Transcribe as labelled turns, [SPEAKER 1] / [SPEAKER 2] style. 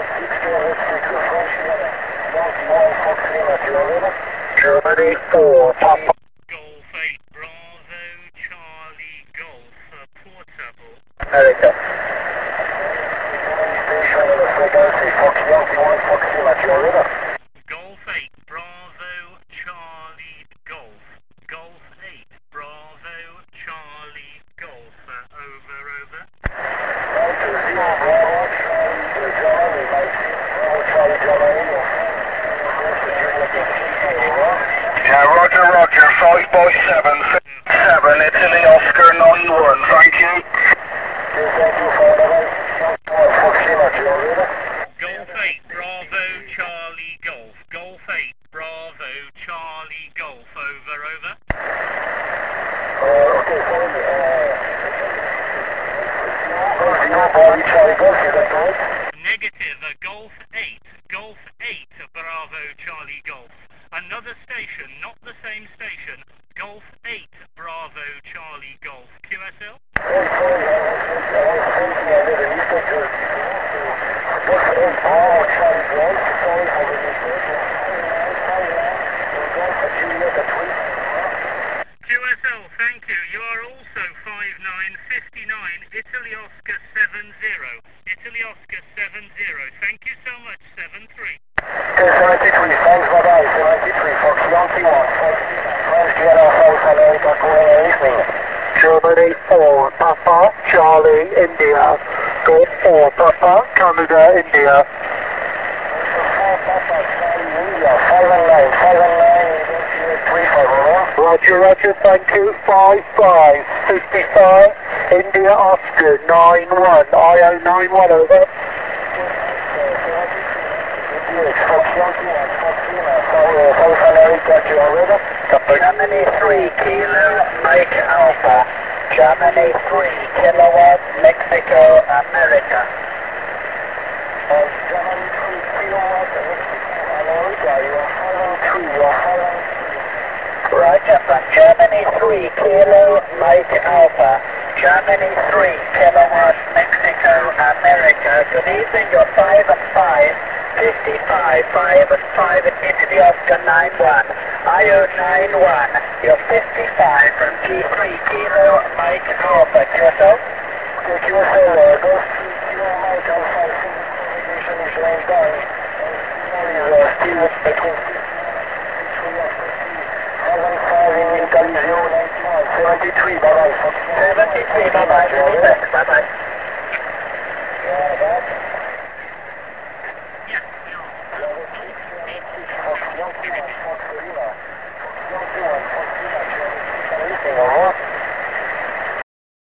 [SPEAKER 1] Germany 4, Papa.
[SPEAKER 2] Golf 8, Bravo, Charlie, Golf, portable.
[SPEAKER 1] America.
[SPEAKER 2] Golf 8, Bravo, Charlie, Golf. Golf 8, Bravo, Charlie, Golf. Over.
[SPEAKER 1] Yeah, Roger, 5 by 7, 7, Italy, Oscar 91, thank you.
[SPEAKER 2] Golf 8, Bravo, Charlie, Golf. Golf 8, Bravo, Charlie, Golf. Over. Negative, Golf 8, Golf 8, Bravo, Charlie, Golf. Another station, not the same station. Golf 8, Bravo, Charlie, Golf. QSL? QSL, thank you. You are also 5959, Italy Oscar 70. Italy Oscar 70. Thank you so much, 73.
[SPEAKER 1] 73, thanks, bye-bye, 73, Fox Yankee 1, French Vienna, South America, listening. Germany 4, Papa, Charlie, India. Golf 4, Papa, Canada, India. 4, Papa, Charlie, India, 519, Roger, thank you, 55, 55, India, Oscar, 91, IO 91, over. Germany 3, Kilo, Mike Alpha. Germany 3, Kilowatt, Mexico, America. Germany 3, Kilowatt, Mexico, America. Roger, from Germany 3, Kilo, Mike Alpha. Germany 3, Kilowatt, Mexico, America. Good evening, you're 5 and 5. 55, 5 and 5 at Italy Oscar 91, IO 91, you're 55 from G3 Kilo, Mike Alpha, QSL? QSL, go Kilo Mike Alpha, information is laying down, still between 73, bye-bye. 73, bye-bye, bye-bye.
[SPEAKER 2] Yes, we are.
[SPEAKER 1] Anything, alright?